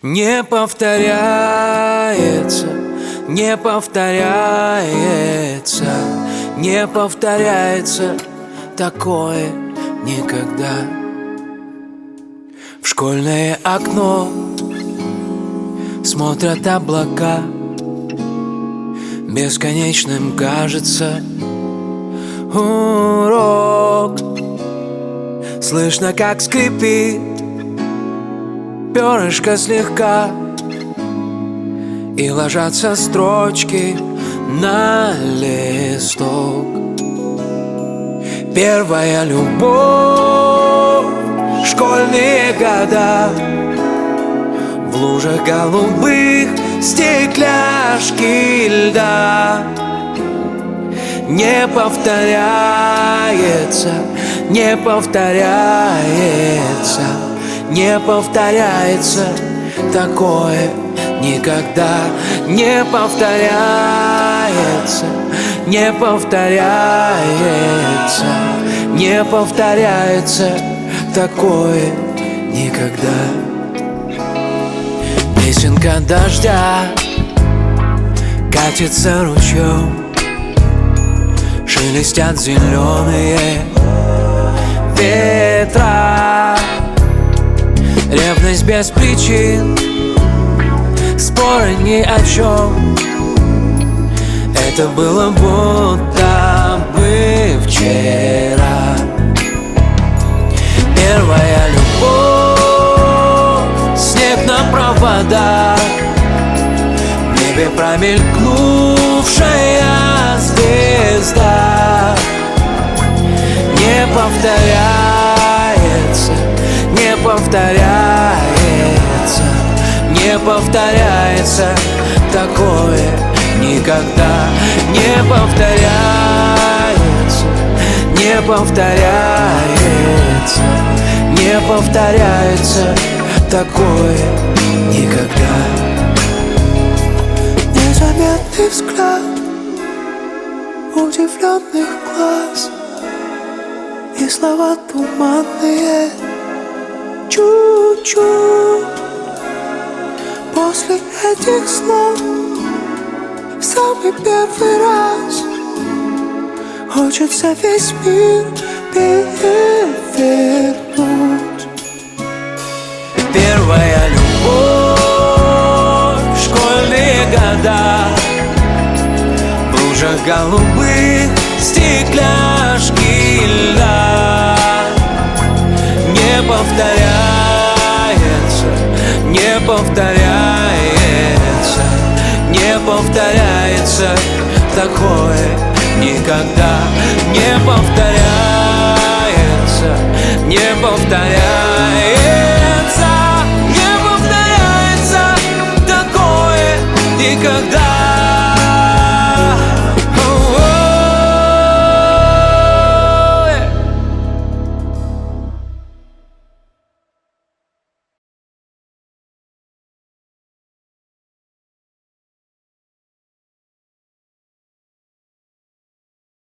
Не повторяется, не повторяется, не повторяется такое никогда. В школьное окно смотрят облака, бесконечным кажется урок. Слышно, как скрипит перышко слегка, и ложатся строчки на листок. Первая любовь, школьные года, в лужах голубых стекляшки льда. Не повторяется, не повторяется, не повторяется такое никогда. Не повторяется, не повторяется, не повторяется такое никогда. Песенка дождя катится ручьем, шелестят зеленые ветра. Ревность без причин, споры ни о чем. Это было будто бы вчера. Первая любовь, снег на проводах, в небе промелькнувшая звезда. Не повторяется, не повторяется, не повторяется такое никогда. Не повторяется, не повторяется, не повторяется такое никогда. Незаметный взгляд удивленных глаз и слова туманные чуть-чуть. После этих слов в самый первый раз хочется весь мир перевернуть. Первая любовь, школьные года, в лужах голубых стекляшки льда. Не повторяется, не повторяется, не повторяется такое никогда. Не повторяется, не повторяется, не повторяется такое никогда.